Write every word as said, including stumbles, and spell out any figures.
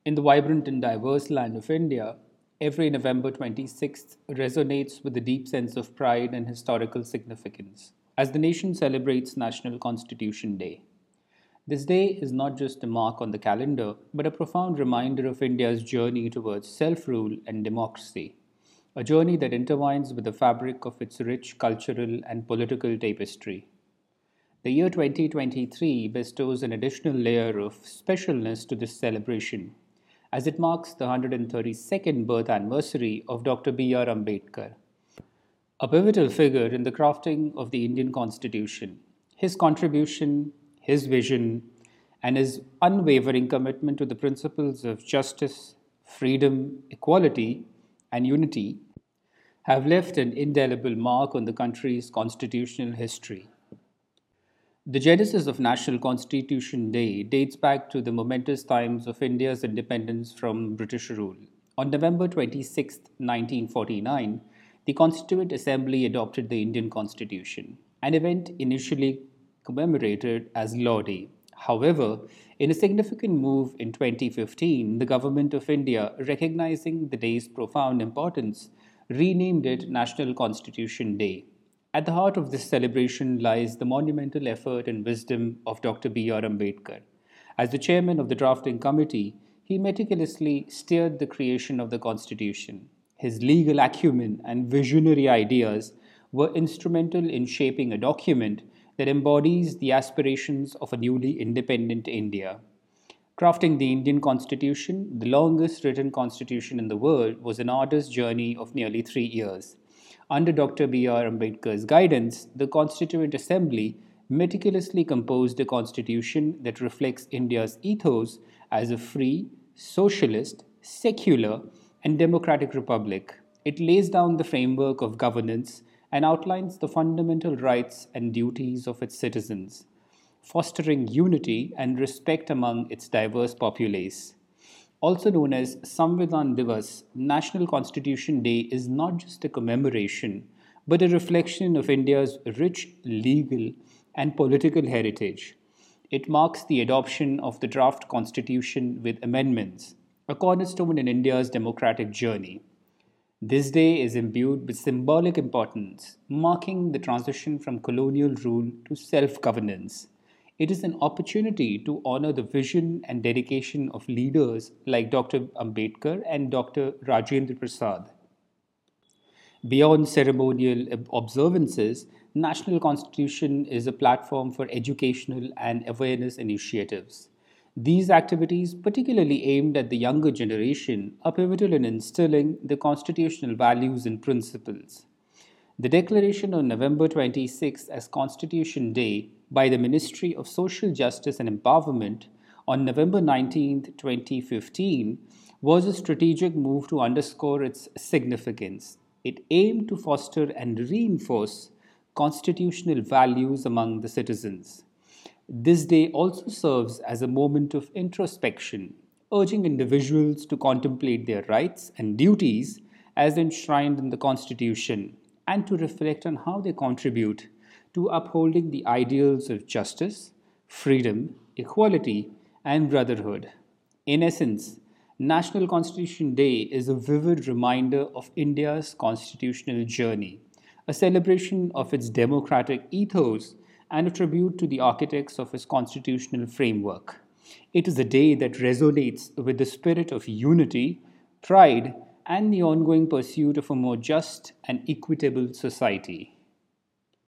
In the vibrant and diverse land of India, every November twenty-sixth resonates with a deep sense of pride and historical significance as the nation celebrates National Constitution Day. This day is not just a mark on the calendar, but a profound reminder of India's journey towards self rule and democracy, a journey that intertwines with the fabric of its rich cultural and political tapestry. The year twenty twenty-three bestows an additional layer of specialness to this celebration, as it marks the one hundred thirty-second birth anniversary of Doctor B R. Ambedkar, a pivotal figure in the crafting of the Indian Constitution. His contribution, his vision, and his unwavering commitment to the principles of justice, freedom, equality, and unity have left an indelible mark on the country's constitutional history. The genesis of National Constitution Day dates back to the momentous times of India's independence from British rule. On November twenty-sixth, nineteen forty-nine, the Constituent Assembly adopted the Indian Constitution, an event initially commemorated as Law Day. However, in a significant move in twenty fifteen, the Government of India, recognizing the day's profound importance, renamed it National Constitution Day. At the heart of this celebration lies the monumental effort and wisdom of Doctor B R. Ambedkar. As the chairman of the drafting committee, he meticulously steered the creation of the Constitution. His legal acumen and visionary ideas were instrumental in shaping a document that embodies the aspirations of a newly independent India. Crafting the Indian Constitution, the longest written constitution in the world, was an arduous journey of nearly three years. Under Doctor B R. Ambedkar's guidance, the Constituent Assembly meticulously composed a constitution that reflects India's ethos as a free, socialist, secular, and democratic republic. It lays down the framework of governance and outlines the fundamental rights and duties of its citizens, fostering unity and respect among its diverse populace. Also known as Samvidhan Divas, National Constitution Day is not just a commemoration, but a reflection of India's rich legal and political heritage. It marks the adoption of the draft constitution with amendments, a cornerstone in India's democratic journey. This day is imbued with symbolic importance, marking the transition from colonial rule to self governance. It is an opportunity to honor the vision and dedication of leaders like Doctor Ambedkar and Doctor Rajendra Prasad. Beyond ceremonial observances, National Constitution is a platform for educational and awareness initiatives. These activities, particularly aimed at the younger generation, are pivotal in instilling the constitutional values and principles. The declaration on November twenty-sixth as Constitution Day by the Ministry of Social Justice and Empowerment on November nineteenth, twenty fifteen, was a strategic move to underscore its significance. It aimed to foster and reinforce constitutional values among the citizens. This day also serves as a moment of introspection, urging individuals to contemplate their rights and duties as enshrined in the Constitution and to reflect on how they contribute to upholding the ideals of justice, freedom, equality, and brotherhood. In essence, National Constitution Day is a vivid reminder of India's constitutional journey, a celebration of its democratic ethos, and a tribute to the architects of its constitutional framework. It is a day that resonates with the spirit of unity, pride, and the ongoing pursuit of a more just and equitable society.